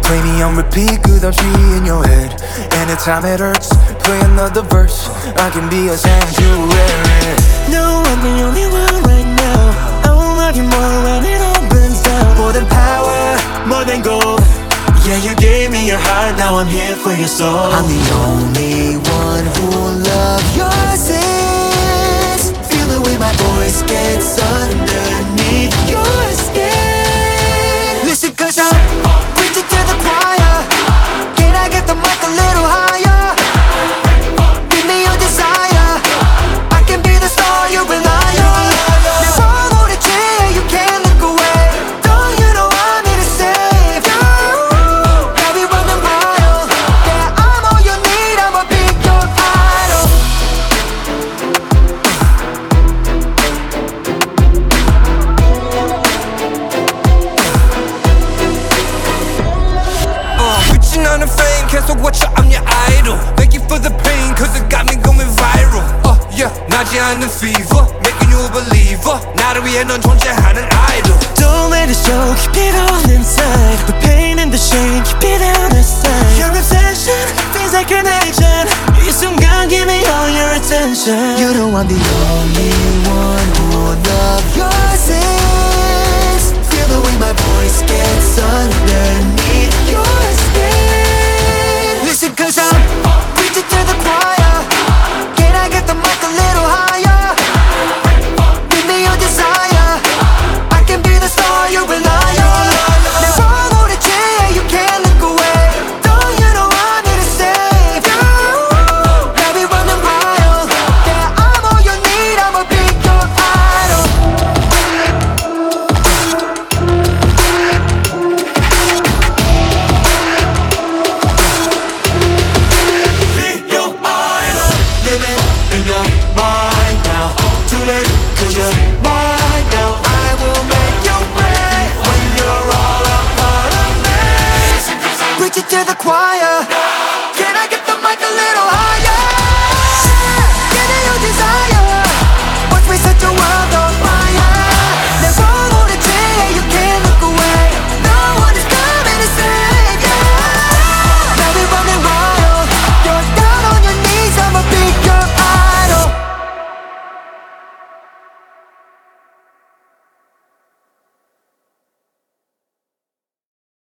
Play me on repeat, 끝없이 in your head. Anytime it hurts, play another verse. I can be a sanctuary. No, I'm the only one right now. I will love you more when it all burns down. More than power, More than gold. Yeah, you gave me your heart, now I'm here for your soul. I'm the only one who will love your sins. Feel the way my voice gets underneath your skin. Listen, cause I'm preaching to the choir. Can I get the mic a little higher? Give me your desire. I can be the star you rely on. Never hold a chair, you can't look away. Don't you know I'm here to save you? Have you run the mile? Yeah, I'm all you need, I'ma be your idol. Reaching on the fame, 계속 watch out, I'm your idol. Thank you for the pain, cause it got me going viral. Yeah, 나지 않는 fever, making you a believer. 나를 위해 넌 존재하는 idol. Don't let it show, keep it all inside. The pain and the shame, keep it out of sight. Your obsession feels like an addiction. 이 순간, give me all your attention. You know I'm the only one who will love your sins. Feel the way my voice gets underneath your skin. Listen, cause I'm preaching to the choir. Can I get the mic a little higher? Give me your desire. I can be the star you rely on. Never hold a chair, you can't look away. Don't you know I'm here to save you? Have you run the mile? Yeah, I'm all you need, I'ma be your idol. Be your idol. Living in your mind now. Too late, cause you're mine now. I will make you pay When you're all a part of me. Preach it to the choir.